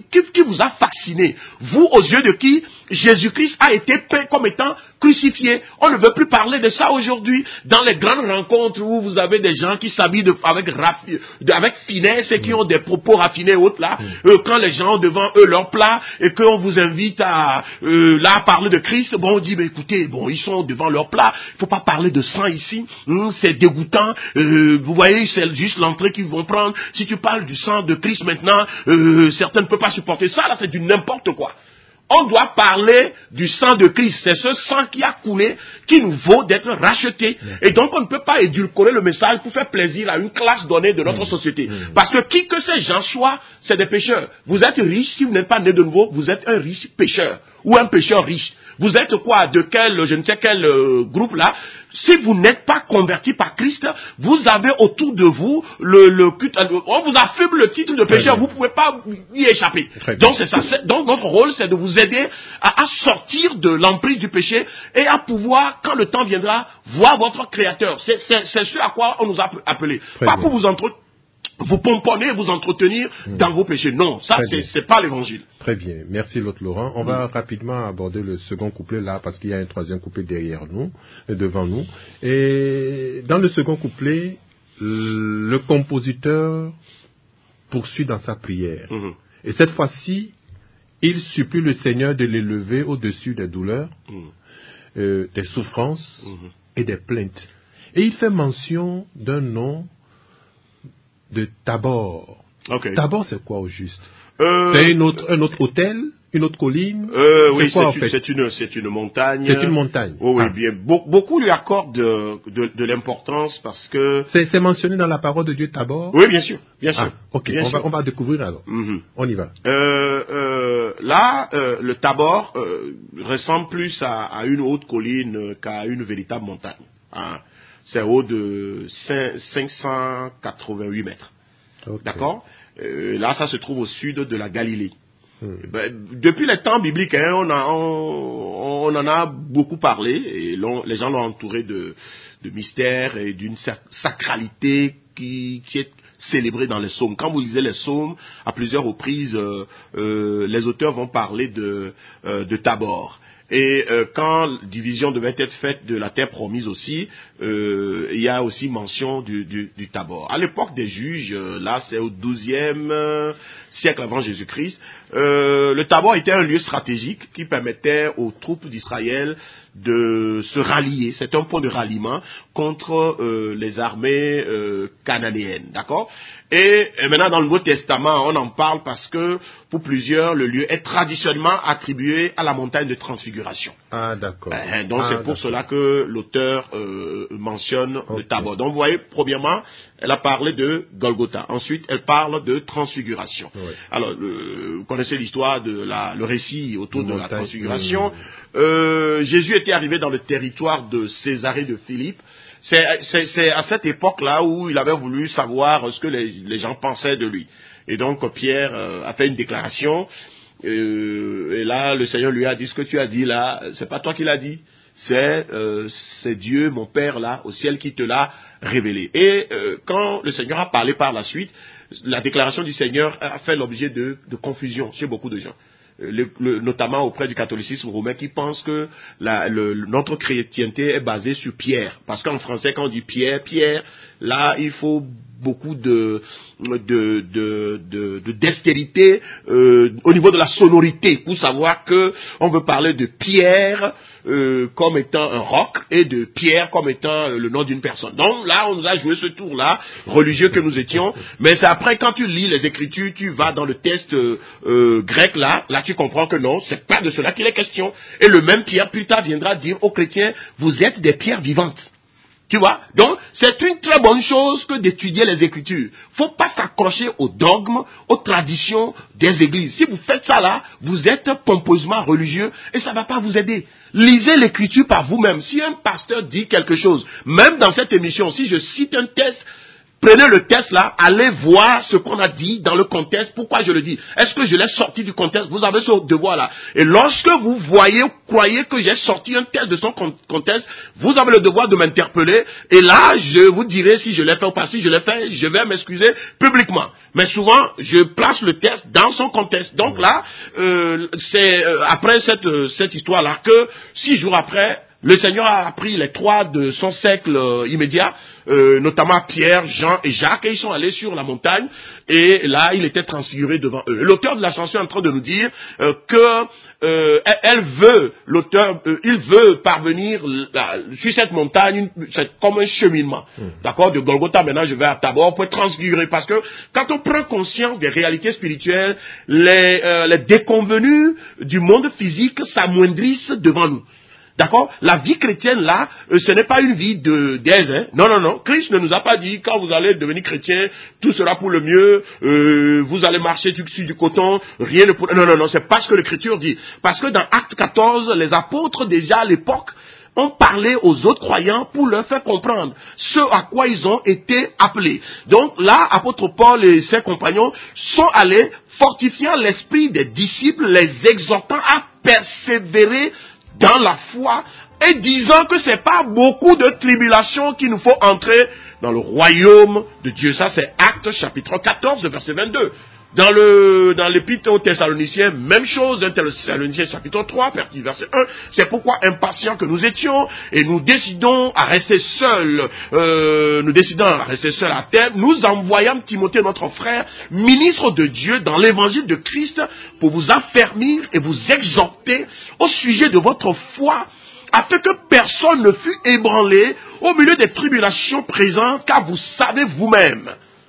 a fasciné, vous aux yeux de qui Jésus-Christ a été peint comme étant crucifié. On ne veut plus parler de ça aujourd'hui. Dans les grandes rencontres où vous avez des gens qui s'habillent avec finesse et qui ont des propos raffinés et autres là, quand les gens ont devant eux leur plat et qu'on vous invite à parler de Christ, bon on dit mais écoutez, bon ils sont devant leur plat, il faut pas parler de sang ici, c'est dégoûtant, vous voyez c'est juste l'entrée qu'ils vont prendre. Si tu parles du sang de Christ maintenant, certains ne peuvent pas supporter ça, là c'est du n'importe quoi. On doit parler du sang de Christ. C'est ce sang qui a coulé qui nous vaut d'être racheté. Et donc on ne peut pas édulcorer le message pour faire plaisir à une classe donnée de notre société. Parce que qui que ces gens soient, c'est des pécheurs. Vous êtes riche, si vous n'êtes pas né de nouveau, vous êtes un riche pécheur. Ou un pécheur riche. Vous êtes quoi? De quel, je ne sais quel groupe là? Si vous n'êtes pas converti par Christ, vous avez autour de vous le culte. On vous affuble le titre de pécheur. Vous ne pouvez pas y échapper. Donc c'est ça. Donc notre rôle, c'est de vous aider à sortir de l'emprise du péché et à pouvoir, quand le temps viendra, voir votre Créateur. C'est ce à quoi on nous a appelé. Pas pour vous pomponner, vous entretenir dans vos péchés. Non, ça c'est pas l'évangile. Très bien, merci l'autre Laurent. On va rapidement aborder le second couplet là parce qu'il y a un troisième couplet devant nous. Et dans le second couplet, le compositeur poursuit dans sa prière. Et cette fois-ci, il supplie le Seigneur de l'élever au-dessus des douleurs, des souffrances et des plaintes. Et il fait mention d'un nom de Tabor. Tabor, c'est quoi au juste? C'est un autre hôtel, une autre colline? Oui, c'est une montagne. C'est une montagne. Oh, oui, bien. Beaucoup lui accordent de l'importance parce que... C'est mentionné dans la parole de Dieu Tabor? Oui, bien sûr. Ok, on va découvrir alors. On y va. Là, le Tabor ressemble plus à une haute colline qu'à une véritable montagne. C'est haut de 588 mètres. D'accord? Là, ça se trouve au sud de la Galilée. Depuis les temps bibliques, on en a beaucoup parlé et les gens l'ont entouré de mystères et d'une sacralité qui est célébrée dans les psaumes. Quand vous lisez les psaumes, à plusieurs reprises, les auteurs vont parler de Tabor. Et quand division devait être faite de la terre promise aussi, il y a aussi mention du Tabor. À l'époque des juges, là c'est au XIIe siècle avant Jésus-Christ, le Tabor était un lieu stratégique qui permettait aux troupes d'Israël de se rallier. C'est un point de ralliement contre les armées cananéennes, d'accord? Et maintenant, dans le Nouveau Testament, on en parle parce que, pour plusieurs, le lieu est traditionnellement attribué à la montagne de transfiguration. Ah, d'accord. Donc, c'est pour cela que l'auteur mentionne le Tabor. Donc, vous voyez, premièrement, elle a parlé de Golgotha. Ensuite, elle parle de transfiguration. Oui. Alors, vous connaissez l'histoire de le récit autour de la transfiguration. Jésus était arrivé dans le territoire de Césarée de Philippe. C'est à cette époque-là où il avait voulu savoir ce que les gens pensaient de lui. Et donc Pierre a fait une déclaration. Et là, le Seigneur lui a dit, ce que tu as dit là, c'est pas toi qui l'as dit. C'est Dieu, mon Père là, au ciel, qui te l'a révélé. Et quand le Seigneur a parlé par la suite, la déclaration du Seigneur a fait l'objet de confusion chez beaucoup de gens. Notamment auprès du catholicisme romain qui pense que notre chrétienté est basée sur Pierre. Parce qu'en français, quand on dit Pierre, là, il faut beaucoup d'estérité au niveau de la sonorité pour savoir que on veut parler de Pierre comme étant un roc et de Pierre comme étant le nom d'une personne. Donc là, on nous a joué ce tour-là, religieux que nous étions, mais c'est après quand tu lis les Écritures, tu vas dans le texte grec là tu comprends que non, c'est pas de cela qu'il est question. Et le même Pierre plus tard viendra dire aux chrétiens, vous êtes des pierres vivantes. Tu vois? Donc, c'est une très bonne chose que d'étudier les Écritures. Faut pas s'accrocher aux dogmes, aux traditions des églises. Si vous faites ça là, vous êtes pompeusement religieux et ça va pas vous aider. Lisez l'Écriture par vous-même. Si un pasteur dit quelque chose, même dans cette émission, si je cite un texte, prenez le texte là, allez voir ce qu'on a dit dans le contexte, pourquoi je le dis. Est-ce que je l'ai sorti du contexte? Vous avez ce devoir là. Et lorsque vous croyez que j'ai sorti un texte de son contexte, vous avez le devoir de m'interpeller. Et là, je vous dirai si je l'ai fait ou pas. Si je l'ai fait, je vais m'excuser publiquement. Mais souvent, je place le texte dans son contexte. Donc là, c'est après cette histoire-là que 6 jours après, le Seigneur a pris les 3 de son siècle immédiat, notamment Pierre, Jean et Jacques, et ils sont allés sur la montagne, et là, il était transfiguré devant eux. L'auteur de la chanson est en train de nous dire il veut parvenir sur cette montagne, c'est comme un cheminement. D'accord? De Golgotha, maintenant, je vais à Tabor pour être transfiguré, parce que quand on prend conscience des réalités spirituelles, les déconvenues du monde physique s'amoindrissent devant nous. D'accord? La vie chrétienne, là, ce n'est pas une vie d'aise, hein. Non. Christ ne nous a pas dit, quand vous allez devenir chrétien, tout sera pour le mieux, vous allez marcher sur du coton, rien ne pourra... Non, c'est pas ce que l'Écriture dit. Parce que dans Acte 14, les apôtres, déjà à l'époque, ont parlé aux autres croyants pour leur faire comprendre ce à quoi ils ont été appelés. Donc là, apôtre Paul et ses compagnons sont allés fortifiant l'esprit des disciples, les exhortant à persévérer dans la foi et disant que c'est pas beaucoup de tribulations qu'il nous faut entrer dans le royaume de Dieu. Ça, c'est Actes chapitre 14, verset 22. Dans l'épître aux Thessaloniciens, même chose, dans Thessaloniciens chapitre 3, verset 1, c'est pourquoi impatients que nous étions, et nous décidons à rester seuls à terre, nous envoyâmes Timothée, notre frère, ministre de Dieu dans l'évangile de Christ, pour vous affermir et vous exhorter au sujet de votre foi, afin que personne ne fût ébranlé au milieu des tribulations présentes, car vous savez vous-même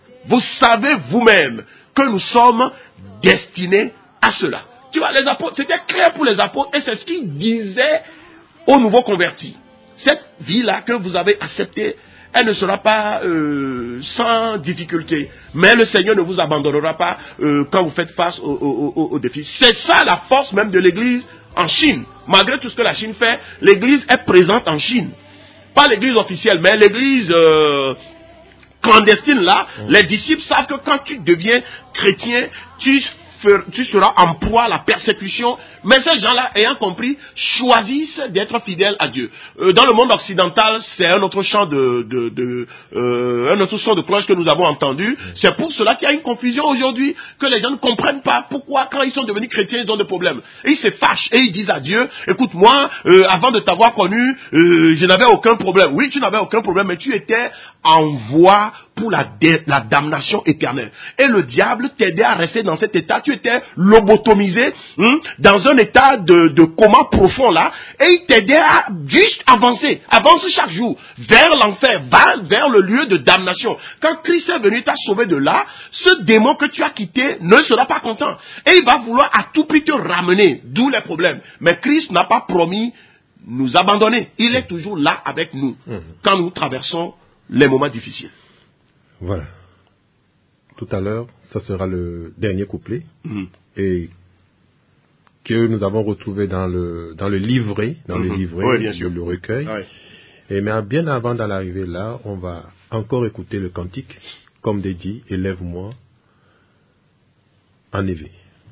que nous sommes destinés à cela. Tu vois, les apôtres, c'était clair pour les apôtres, et c'est ce qu'ils disaient aux nouveaux convertis. Cette vie-là que vous avez acceptée, elle ne sera pas sans difficulté. Mais le Seigneur ne vous abandonnera pas quand vous faites face aux défis. C'est ça la force même de l'Église en Chine. Malgré tout ce que la Chine fait, l'Église est présente en Chine. Pas l'Église officielle, mais l'Église clandestine là, les disciples savent que quand tu deviens chrétien, tu seras en proie à la persécution, mais ces gens-là, ayant compris, choisissent d'être fidèles à Dieu. Dans le monde occidental, c'est un autre chant un autre son de cloche que nous avons entendu. C'est pour cela qu'il y a une confusion aujourd'hui, que les gens ne comprennent pas pourquoi, quand ils sont devenus chrétiens, ils ont des problèmes. Et ils se fâchent, et ils disent à Dieu, écoute, moi, avant de t'avoir connu, je n'avais aucun problème. Oui, tu n'avais aucun problème, mais tu étais en voie pour la damnation éternelle. Et le diable t'aidait à rester dans cet état. Tu étais lobotomisé, dans un état de coma profond là, et il t'aidait à juste avancer. Avance chaque jour vers l'enfer, vers le lieu de damnation. Quand Christ est venu t'a sauvé de là, ce démon que tu as quitté ne sera pas content. Et il va vouloir à tout prix te ramener, d'où les problèmes. Mais Christ n'a pas promis nous abandonner. Il est toujours là avec nous quand nous traversons les moments difficiles. Voilà. Tout à l'heure, ça sera le dernier couplet et que nous avons retrouvé dans le livret, le recueil. Ouais. Et mais bien avant d'en arriver là, on va encore écouter le cantique, comme dit, élève-moi en éveil.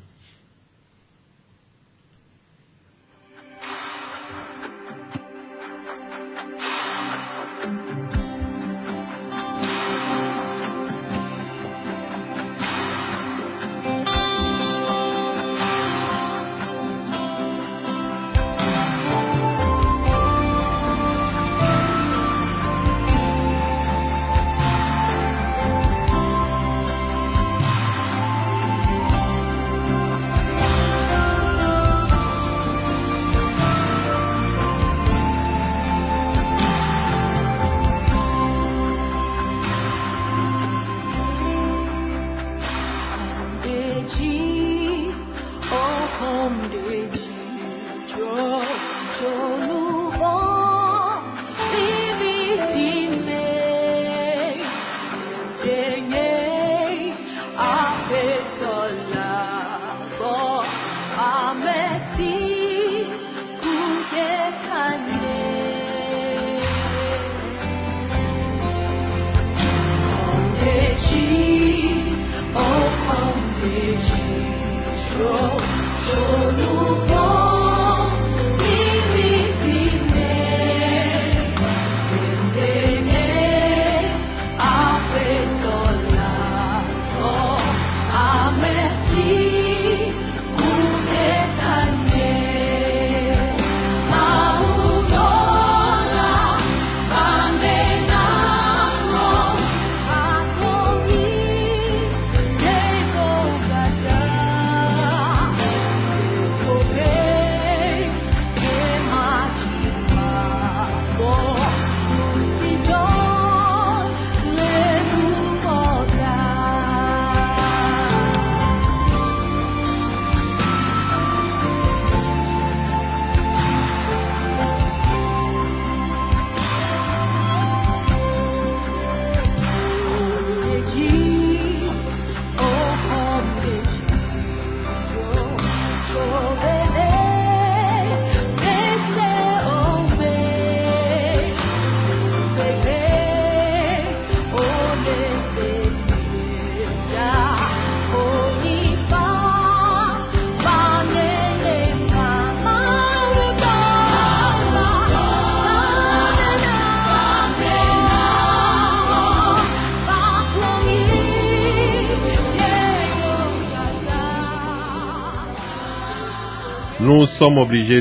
Nous sommes obligés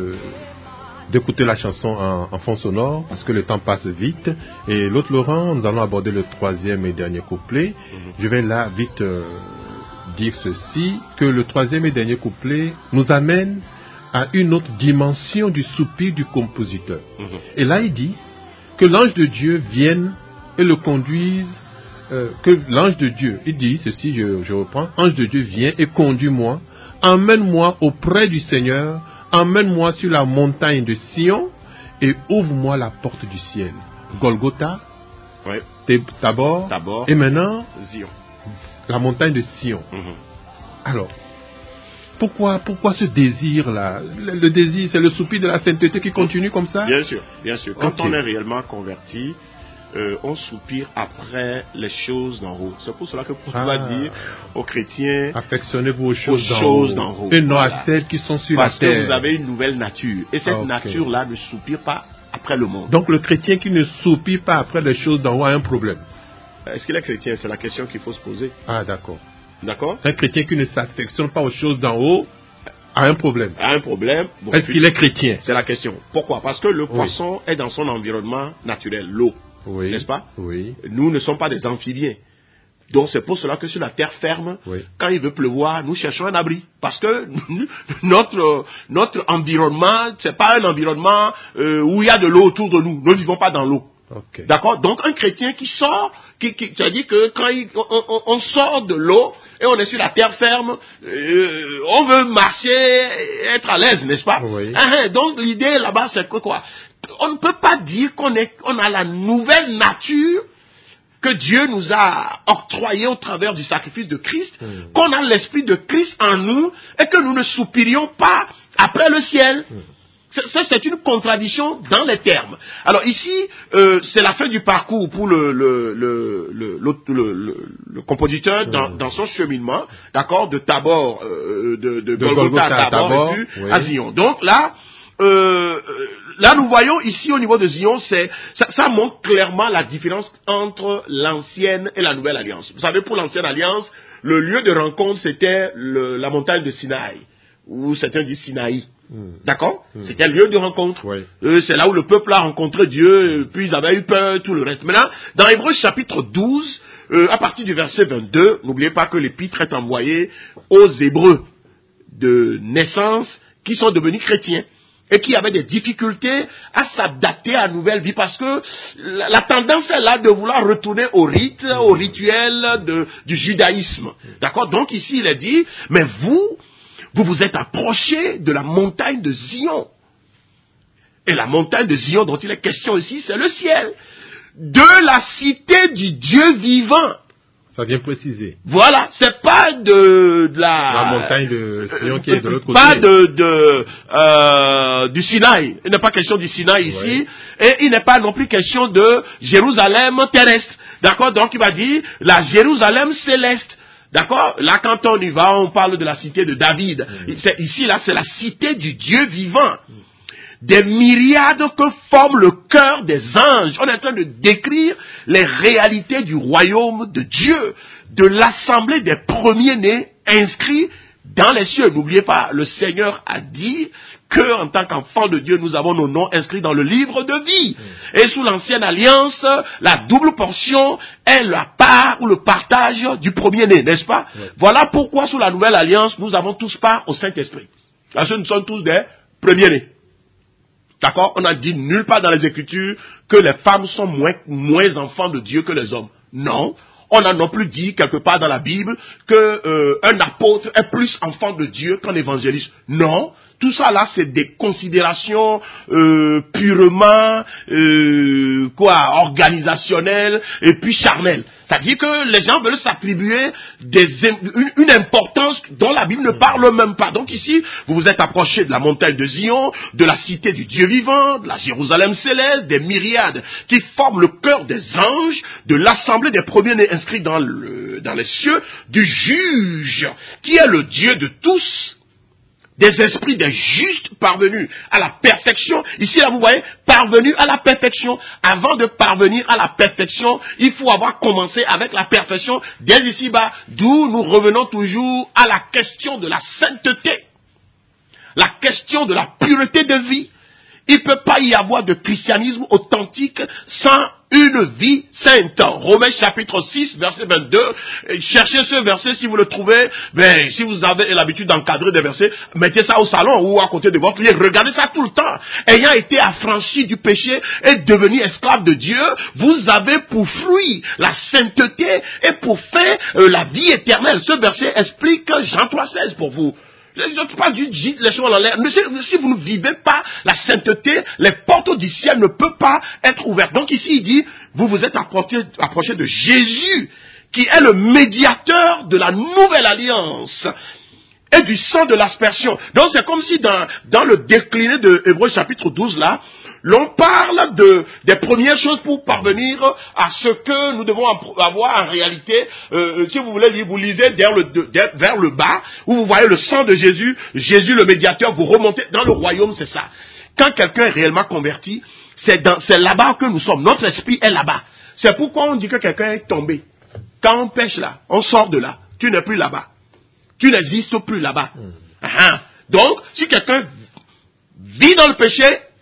d'écouter la chanson en fond sonore parce que le temps passe vite. Et l'autre Laurent, nous allons aborder le troisième et dernier couplet. Je vais là vite dire ceci, que le troisième et dernier couplet nous amène à une autre dimension du soupir du compositeur. Et là, il dit que l'ange de Dieu vienne et le conduise, que l'ange de Dieu, il dit ceci, je reprends, ange de Dieu vient et conduis-moi, emmène-moi auprès du Seigneur, emmène-moi sur la montagne de Sion et ouvre-moi la porte du ciel. Golgotha, Tabor, et maintenant Zion. La montagne de Sion. Alors, pourquoi ce désir-là? Le désir, c'est le soupir de la sainteté qui continue comme ça? Bien sûr, bien sûr. Quand on est réellement converti, on soupire après les choses d'en haut. C'est pour cela que Paul va dire aux chrétiens, affectionnez-vous aux choses d'en haut et non à celles qui sont sur la terre. Parce que vous avez une nouvelle nature. Et cette nature-là ne soupire pas après le monde. Donc le chrétien qui ne soupire pas après les choses d'en haut a un problème. Est-ce qu'il est chrétien? C'est la question qu'il faut se poser. Ah, d'accord. D'accord? Un chrétien qui ne s'affectionne pas aux choses d'en haut a un problème. A un problème. Bon, est-ce qu'il est chrétien? C'est la question. Pourquoi? Parce que le poisson est dans son environnement naturel, l'eau. Oui. N'est-ce pas? Oui. Nous ne sommes pas des amphibiens. Donc c'est pour cela que sur la terre ferme, Oui. quand il veut pleuvoir, nous cherchons un abri. Parce que notre environnement, c'est pas un environnement où il y a de l'eau autour de nous. Nous ne vivons pas dans l'eau. Ok. D'accord? Donc un chrétien qui sort, c'est-à-dire que quand on sort de l'eau et on est sur la terre ferme, on veut marcher, être à l'aise, n'est-ce pas? Oui. Donc l'idée là-bas, c'est que quoi? On ne peut pas dire qu'on a la nouvelle nature que Dieu nous a octroyé au travers du sacrifice de Christ, qu'on a l'esprit de Christ en nous et que nous ne soupirions pas après le ciel. Ça, c'est une contradiction dans les termes. Alors ici, c'est la fin du parcours pour le compositeur dans son cheminement, d'accord, de Tabor, de Golgotha à Tabor et puis à Zion. Donc là, nous voyons ici au niveau de Zion, ça montre clairement la différence entre l'ancienne et la nouvelle alliance. Vous savez, pour l'ancienne alliance, le lieu de rencontre, c'était la montagne de Sinaï, ou certains disent Sinaï. D'accord? C'était un lieu de rencontre. Oui. C'est là où le peuple a rencontré Dieu, puis ils avaient eu peur, tout le reste. Maintenant, dans Hébreux chapitre 12, à partir du verset 22, n'oubliez pas que l'épître est envoyée aux Hébreux de naissance qui sont devenus chrétiens et qui avaient des difficultés à s'adapter à la nouvelle vie parce que la tendance est là de vouloir retourner au rite, au rituel du judaïsme. D'accord? Donc ici, il est dit, mais vous vous êtes approchés de la montagne de Zion. Et la montagne de Zion dont il est question ici, c'est le ciel. De la cité du Dieu vivant. Ça vient préciser. Voilà, c'est pas de la montagne de Zion qui est de l'autre côté. Pas du Sinaï. Il n'est pas question du Sinaï ici. Oui. Et il n'est pas non plus question de Jérusalem terrestre. D'accord? Donc il va dire la Jérusalem céleste. D'accord? Là, quand on y va, on parle de la cité de David. Ici, là, c'est la cité du Dieu vivant. Des myriades que forment le cœur des anges. On est en train de décrire les réalités du royaume de Dieu, de l'assemblée des premiers-nés inscrits dans les cieux. N'oubliez pas, le Seigneur a dit que, en tant qu'enfants de Dieu, nous avons nos noms inscrits dans le livre de vie. Et sous l'ancienne alliance, la double portion est la part ou le partage du premier-né, n'est-ce pas? Voilà pourquoi sous la nouvelle alliance, nous avons tous part au Saint-Esprit. Parce que nous sommes tous des premiers-nés. D'accord? On a dit nulle part dans les Écritures que les femmes sont moins enfants de Dieu que les hommes. Non. On a non plus dit quelque part dans la Bible que un apôtre est plus enfant de Dieu qu'un évangéliste. Non. Tout ça là, c'est des considérations purement organisationnelles et puis charnelles. C'est-à-dire que les gens veulent s'attribuer une importance dont la Bible ne parle même pas. Donc ici, vous vous êtes approché de la montagne de Zion, de la cité du Dieu vivant, de la Jérusalem céleste, des myriades qui forment le cœur des anges, de l'assemblée des premiers-nés inscrits dans les cieux, du juge qui est le Dieu de tous, des esprits des justes parvenus à la perfection. Ici, là, vous voyez, parvenus à la perfection. Avant de parvenir à la perfection, il faut avoir commencé avec la perfection dès ici-bas, d'où nous revenons toujours à la question de la sainteté, la question de la pureté de vie. Il ne peut pas y avoir de christianisme authentique sans une vie sainte. Romains chapitre 6, verset 22. Cherchez ce verset si vous le trouvez. Mais si vous avez l'habitude d'encadrer des versets, mettez ça au salon ou à côté de votre lit. Regardez ça tout le temps. Ayant été affranchi du péché et devenu esclave de Dieu, vous avez pour fruit la sainteté et pour fin la vie éternelle. Ce verset explique Jean 3,16 pour vous. Je ne pas du les choses en l'air. Si vous ne vivez pas la sainteté, les portes du ciel ne peuvent pas être ouvertes. Donc ici, il dit, vous vous êtes approché de Jésus, qui est le médiateur de la nouvelle alliance et du sang de l'aspersion. Donc c'est comme si dans le décliné de Hébreux chapitre 12 là, l'on parle des premières choses pour parvenir à ce que nous devons avoir en réalité. Si vous voulez lire, vous lisez vers le bas, où vous voyez le sang de Jésus, Jésus le médiateur, vous remontez dans le royaume, c'est ça. Quand quelqu'un est réellement converti, c'est là-bas que nous sommes. Notre esprit est là-bas. C'est pourquoi on dit que quelqu'un est tombé. Quand on pêche là, on sort de là. Tu n'es plus là-bas. Tu n'existes plus là-bas. Donc, si quelqu'un vit dans le péché,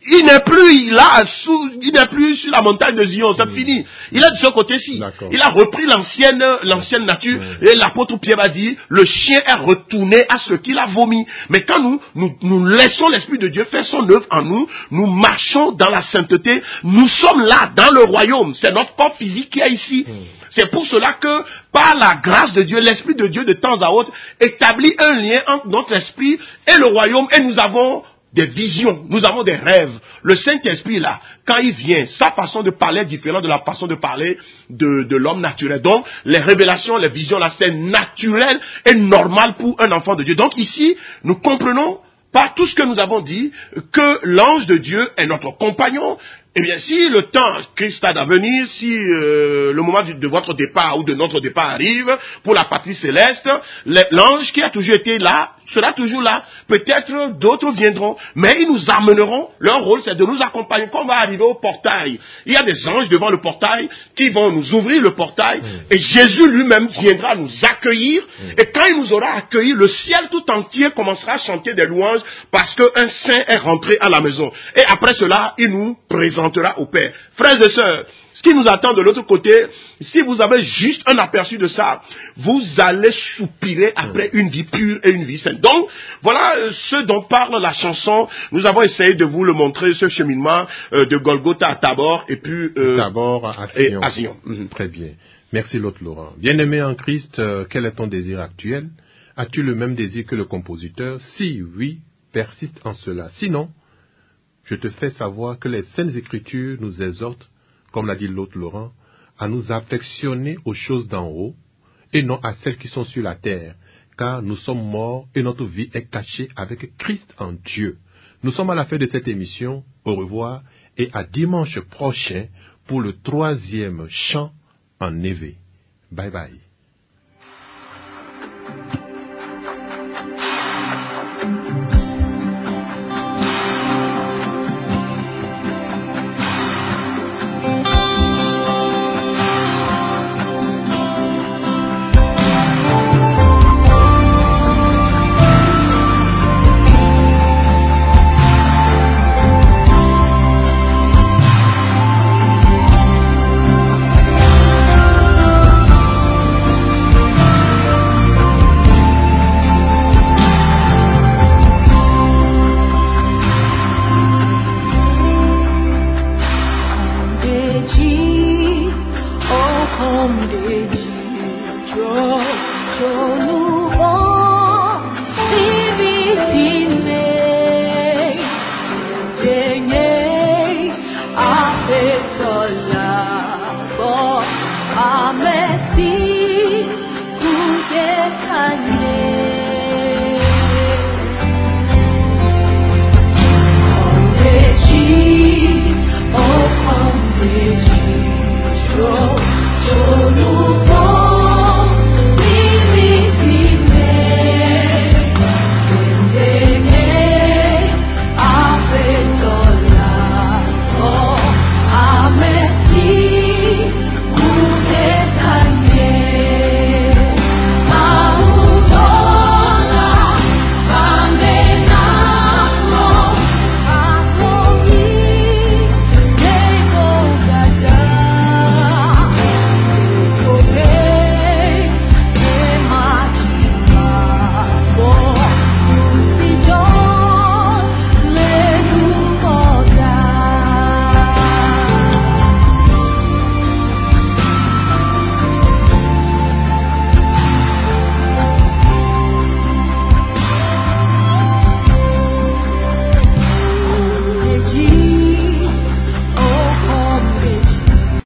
il n'est plus là, il n'est plus sur la montagne de Zion, c'est fini. Il est de ce côté-ci. Il a repris l'ancienne nature, et l'apôtre Pierre a dit, le chien est retourné à ce qu'il a vomi. Mais quand nous laissons l'Esprit de Dieu faire son œuvre en nous, nous marchons dans la sainteté, nous sommes là, dans le royaume. C'est notre corps physique qui est ici. C'est pour cela que, par la grâce de Dieu, l'Esprit de Dieu, de temps à autre, établit un lien entre notre esprit et le royaume, et nous avons des visions, nous avons des rêves. Le Saint-Esprit, là, quand il vient, sa façon de parler est différente de la façon de parler de l'homme naturel. Donc, les révélations, les visions, là, c'est naturel et normal pour un enfant de Dieu. Donc, ici, nous comprenons, par tout ce que nous avons dit, que l'ange de Dieu est notre compagnon. Eh bien, si le temps Christ a d'avenir, si le moment de votre départ ou de notre départ arrive, pour la patrie céleste, l'ange qui a toujours été là, sera toujours là. Peut-être d'autres viendront, mais ils nous amèneront. Leur rôle, c'est de nous accompagner. Quand on va arriver au portail, il y a des anges devant le portail qui vont nous ouvrir le portail, et Jésus lui-même viendra nous accueillir, et quand il nous aura accueillis, le ciel tout entier commencera à chanter des louanges, parce qu'un saint est rentré à la maison. Et après cela, il nous présentera au Père. Frères et sœurs, ce qui nous attend de l'autre côté, si vous avez juste un aperçu de ça, vous allez soupirer après une vie pure et une vie sainte. Donc, voilà ce dont parle la chanson. Nous avons essayé de vous le montrer, ce cheminement de Golgotha à Tabor, et puis Tabor à Sion. À Sion. Très bien. Merci l'autre Laurent. Bien-aimé en Christ, quel est ton désir actuel? As-tu le même désir que le compositeur? Si oui, persiste en cela. Sinon, je te fais savoir que les Saintes Écritures nous exhortent, comme l'a dit l'autre Laurent, à nous affectionner aux choses d'en haut et non à celles qui sont sur la terre, car nous sommes morts et notre vie est cachée avec Christ en Dieu. Nous sommes à la fin de cette émission. Au revoir et à dimanche prochain pour le 3e chant en éveil. Bye bye. Home did you draw